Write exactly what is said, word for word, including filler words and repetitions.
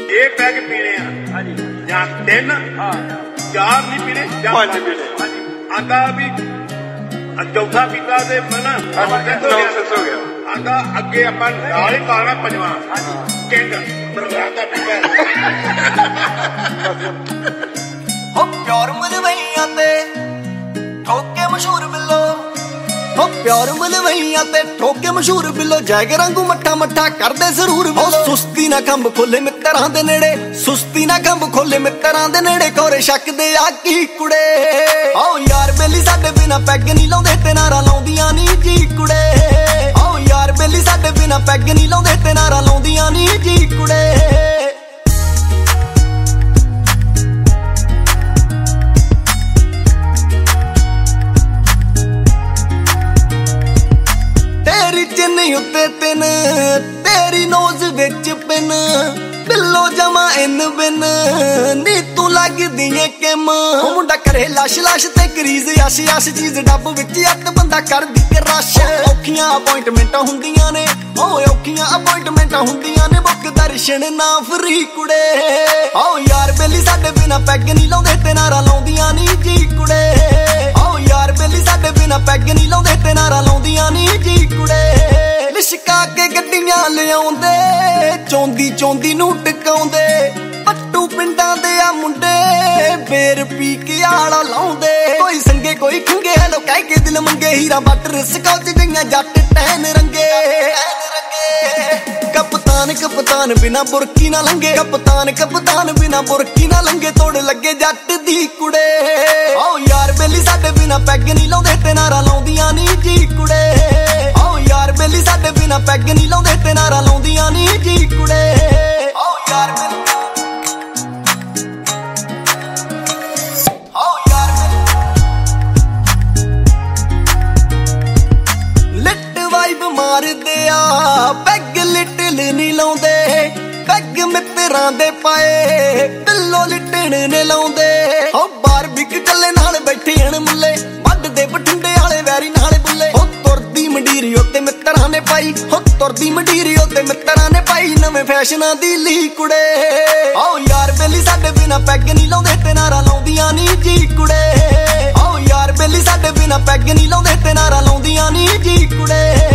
ਇਹ ਪੈਗ ਪੀਣੇ ਆ ਜਾਂ ਤਿੰਨ ਚਾਰ ਨਹੀਂ ਪੀਣੇ ਜਾਂ ਪੰਜ ਪੀਣੇ ਆਂਦਾ ਵੀ ਚੌਥਾ ਪੀਤਾ ਤੇ ਮਨਾ ਹੋ ਗਿਆ ਆਂਦਾ ਅੱਗੇ ਆਪਾਂ ਨਾਲ ਹੀ ਪਾਣਾ ਪੰਜਵਾਂ ਕਿੰਗ ਪ੍ਰੋਗਰਾਮ ਦਾ ਪੀਤਾ ਹੋ ਪਿਆਰ ਮਲਵਈਆਂ ਤੇ ਠੋਕੇ ਮਸ਼ਹੂਰ ਬਿੱਲੋ ਹੋ ਪਿਆਰ ਮਲਵਈਆਂ ਤੇ ਠੋਕੇ ਮਸ਼ਹੂਰ ਬਿੱਲੋ ਜੈਗ ਰੰਗੂ ਮੱਠਾ ਮੱਠਾ ਕਰਦੇ ਜ਼ਰੂਰ ਬਿੱਲੋ ਸੁਸਤੀ ਨਾ ਖੰਭ ਖੋਲੇ ਮਿੱਤਰਾਂ ਦੇ ਨੇੜੇ ਸੁਸਤੀ ਨਾ ਖੰਭ ਖੋਲੇ ਮਿੱਤਰਾਂ ਦੇ ਨੇੜੇ ਕੋਰੇ ਸ਼ੱਕ ਦੇ ਆ ਕੀ ਕੁੜੇ ਓ ਯਾਰ ਬੇਲੀ ਸਾਡੇ ਬਿਨਾ ਪੈਗ ਨਹੀਂ ਲਾਉਂਦੇ ਤੇ ਨਾਰਾ ਲਾਉਂਦੀਆਂ ਨਹੀਂ ਜੀ ਕੁੜੇ ਓ ਯਾਰ ਬੇਲੀ ਸਾਡੇ ਬਿਨਾ ਪੈਗ ਨਹੀਂ ਲਾਉਂਦੇ ਤੇ ਨਾਰਾ ਲਾਉਂਦੀਆਂ ਨਹੀਂ ਜੀ ਕੁੜੇ ਚਿੰਨੀ ਉੱਤੇ ਤਿੰਨ ਤੇਰੀ ਨੋਜ਼ ਵਿੱਚ ਪਿੰਨ ਬਿੱਲੋ ਜਮਾ ਇਨ ਬਿਨ ਨੀ ਤੂੰ ਲੱਗਦੀ ਏ ਕਿਮ ਮੁੰਡਾ ਕਰੇ ਲਾਸ਼ ਲਾਸ਼ ਤੇ ਕਰੀਜ਼ ਆਸ਼ ਆਸ਼ ਚੀਜ਼ ਡੱਬ ਵਿੱਚ ਅੱਤ ਬੰਦਾ ਕਰਦੀ ਕੇ ਰਸ਼ ਔਖੀਆਂ ਅਪਾਇੰਟਮੈਂਟਾਂ ਹੁੰਦੀਆਂ ਨੇ ਓਏ ਔਖੀਆਂ ਅਪਾਇੰਟਮੈਂਟਾਂ ਹੁੰਦੀਆਂ ਨੇ ਬੁੱਕ ਦਰਸ਼ਨ ਨਾ ਫਰੀ ਕੁੜੇ ਓ ਯਾਰ ਬੇਲੀ ਸਾਡੇ ਬਿਨਾ ਪੈਗ ਨਹੀਂ ਲਾਉਂਦੇ ਤੇ ਨਾਰਾ ਲਾਉਂਦੀਆਂ ਨਹੀਂ ਜੀ ਕੁੜੇ ਓ ਯਾਰ ਬੇਲੀ ਸਾਡੇ ਬਿਨਾ ਪੈਗ ਨਹੀਂ ਲਾਉਂਦੇ ਤੇ ਨਾਰਾ ਲਾਉਂਦੀਆਂ ਨਹੀਂ ਜੀ ਕੁੜੇ ਲਿਸ਼ਕਾ ਕੇ ਗੱਡੀਆਂ ਲਿਆਉਂਦੇ ਚੌਂਦੀ ਚੌਂਦੀ ਨੂੰ ਟਿਕਾਉਂਦੇ ਪੱਟੂ ਪਿੰਡਾਂ ਦੇ ਆ ਮੁੰਡੇ ਬੇਰ ਪੀ ਕੇ ਆਲਾ ਲਾਉਂਦੇ ਕੋਈ ਸੰਗੇ ਕੋਈ ਖੰਗੇ ਹੈਲੋ ਕਹਿ ਕੇ ਦਿਲ ਮੰਗੇ ਹੀਰਾ ਬਟਰ ਸਕੌਚ ਗਈਆਂ ਜੱਟ ਟੈਨ ਰੰਗੇ ਕਪਤਾਨ ਕਪਤਾਨ ਬਿਨਾ ਬੁਰਕੀ ਨਾ ਲੰਗੇ ਕਪਤਾਨ ਕਪਤਾਨ ਬਿਨਾ ਬੁਰਕੀ ਨਾ ਲੰਗੇ ਤੋੜ ਲੱਗੇ ਜੱਟ ਦੀ ਕੁੜੇ ਓ ਯਾਰ ਬੇਲੀ ਸਾਡੇ ਬਿਨਾ ਪੈਗ ਨਹੀਂ ਲਾਉਂਦੇ ਤੇ ਨਾਰਾ ਲਾਉਂਦੀਆਂ ਨਹੀਂ ਜੀ ਕੁੜੇ ਓ ਯਾਰ ਬੇਲੀ ਸਾਡੇ ਬਿਨਾ ਪੈਗ ਨਹੀਂ ਲਾਉਂਦੇ ਤੇ ਨਾਰਾ ਲਾਉਂਦੀਆਂ ਨਹੀਂ ਜੀ ਕੁੜੇ ਓ ਯਾਰ ਬੇਲੀ ਓ ਯਾਰ ਲਿਟ ਵਾਈਬ ਮਾਰਦੇ ਆ ਪੈਗ ਲਿਟਲ ਨਹੀਂ ਲਾਉਂਦੇ ਪੈਗ ਮਿੱਤਰਾਂ ਦੇ ਪਾਏ ਬਿੱਲੋ ਲਿਟਣ ਨੇ ਲਾਉਂਦੇ ਓ ਬਾਰ ਬਿਕ ਚੱਲੇ ਨਾਲ ਬੈਠੇ ਹਣ ਮੁੱਲੇ ਵੱਡ ਦੇ ਬਠਿੰਡੇ ਵਾਲੇ ਵੈਰੀ ਨਾਲੇ ਬੁੱਲੇ ਓ ਤੁਰਦੀ ਮੰਡੀਰੀ ਉੱਤੇ ਮਿੱਤਰਾਂ ਨੇ ਪਾਈ ਹੋ ਤੁਰਦੀ ਮੰਡੀਰੀ ਉੱਤੇ ਮਿੱਤਰਾਂ ਨੇ ਪਾਈ ਨਵੇਂ ਫੈਸ਼ਨਾਂ ਦੀ ਲੀ ਕੁੜੇ ਓ ਯਾਰ ਬੇਲੀ ਸਾਡੇ ਬਿਨਾ ਪੈਗ ਨਹੀਂ ਲਾਉਂਦੇ ਤੇ ਨਾਰਾ ਲਾਉਂਦੀਆਂ ਨਹੀਂ ਜੀ ਕੁੜੇ ਓ ਯਾਰ ਬੇਲੀ ਸਾਡੇ ਬਿਨਾ ਪੈਗ ਨਹੀਂ ਲਾਉਂਦੇ ਤੇ ਨਾਰਾ ਲਾਉਂਦੀਆਂ ਨਹੀਂ ਜੀ ਕੁੜੇ